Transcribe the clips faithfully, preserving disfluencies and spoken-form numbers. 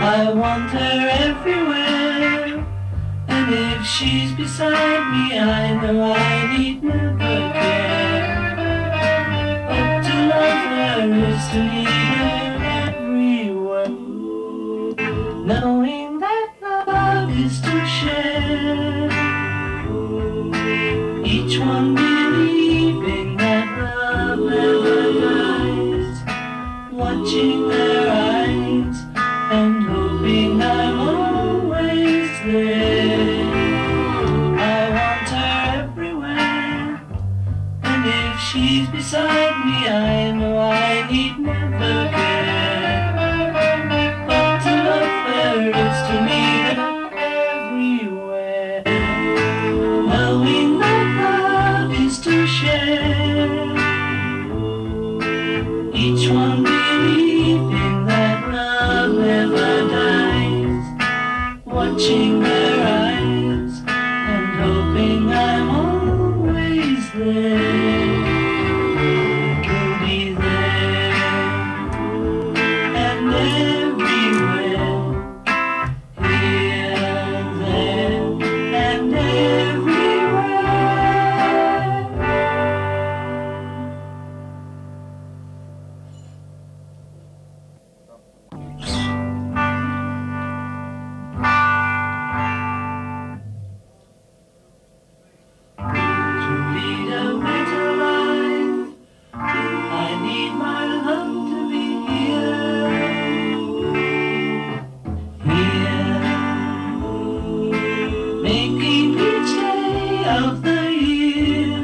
I want her everywhere, and if she's beside me, I know I need never care. But to love her is to need her everywhere, knowing that love is to share. Each one believing that love never dies, watching their eyes and hoping I'm always there. I want her everywhere, and if she's beside me, I know I need never care. But to love her is to need her everywhere, knowing that love is to share. Each one believing that love never dies, watching their eyes and hoping I'm always there. You'll be there and everywhere, here, there, and everywhere. To lead a better life, I need my love to be here, here, making each day of the year,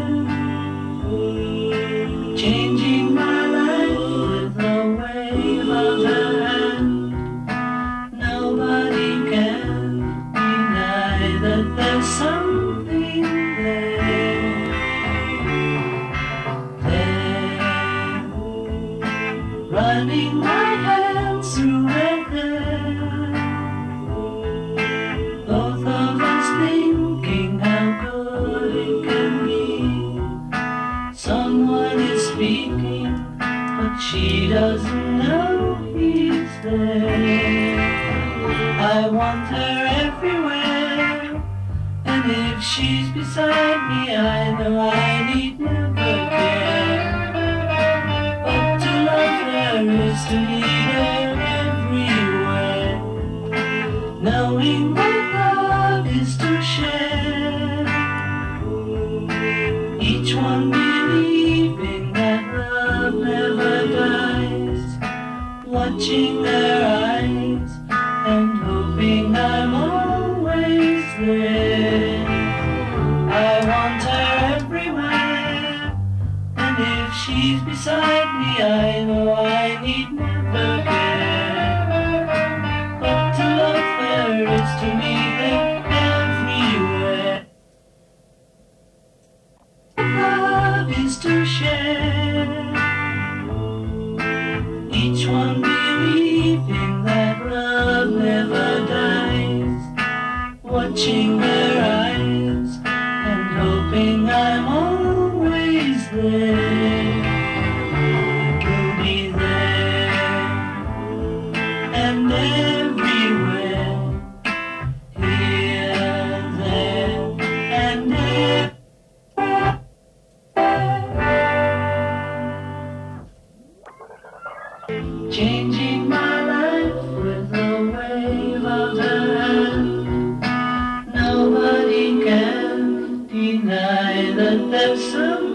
changing my life with a wave of her hand. Nobody can deny that there's something there, there, running my hands through her hair, both of us thinking how good it can be. Someone is speaking, but she doesn't know he's there. I want her everywhere, and if she's beside me, I know I need never care. But to love her is to need her everywhere, knowing that love is to share. Each one believing that love never dies, watching their eyes and hoping I'm always there. I want her everywhere, and if she's beside me, I know I need never care. But to love her is to need her everywhere. Love is to share. Each one believing that love never dies, watching their eyes and hoping I'm always there. You'll be there and everywhere, here, there, and everywhere. Changing my life with a wave of her hand. Nobody can deny that there's some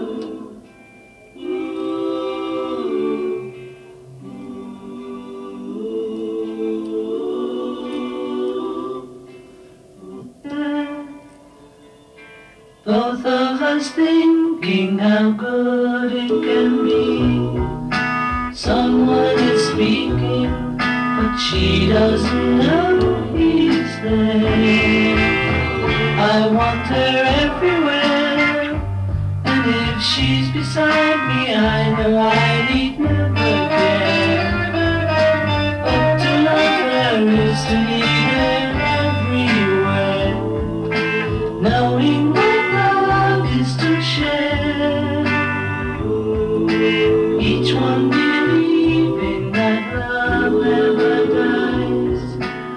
both of us thinking how good it can be. Someone is speaking, but she doesn't know he's there. I want her everywhere, and if she's beside me, I know I need never care. But to love her is to need her everywhere, knowing that love is to share. Each one believing that love never dies,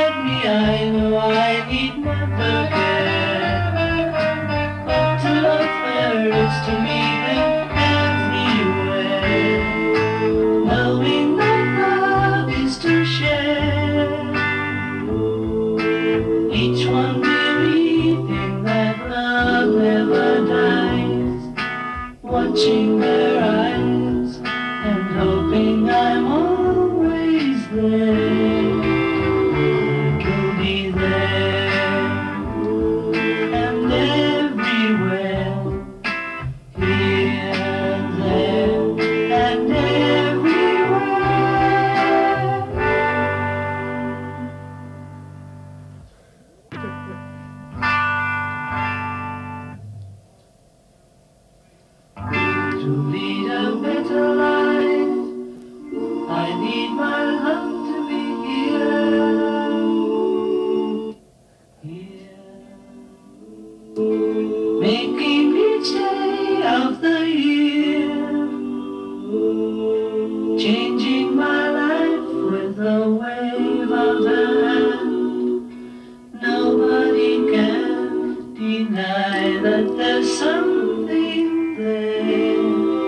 beside me, I know I need never care. But to love her is to meet her everywhere, knowing that love is to share. Each one believing that love never dies, watching their eyes and hoping I'm always there. You'll be there and everywhere, here, there, and everywhere. To lead a better life, I need my love to be here, here, making each day of the year, changing my life with a wave of the hand. Nobody can deny that there's something there,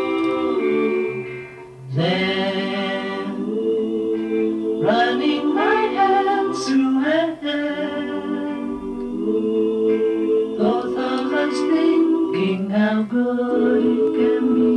there, running my hands through her hair, both of us thinking how good it can be.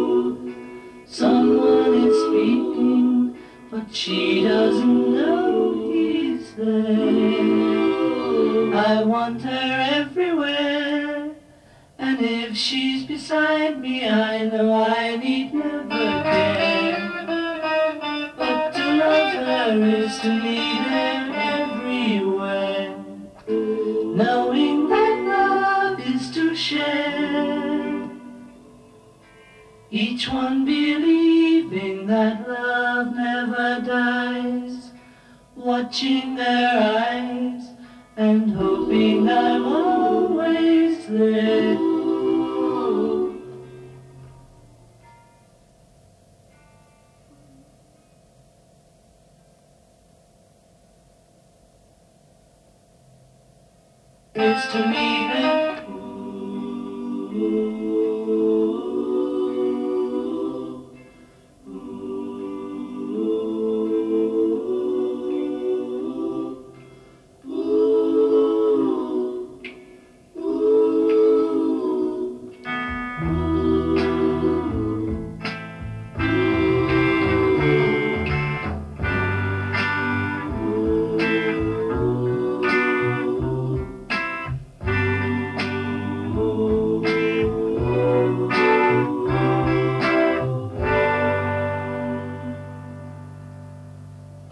Someone is speaking, but she doesn't know he's there. I want her everywhere, and if she's beside me, I know I need never care. But to love her is to meet her everywhere, knowing that love is to share. Each one believing that love never dies, watching their eyes and hoping I'm always there. It's to meet her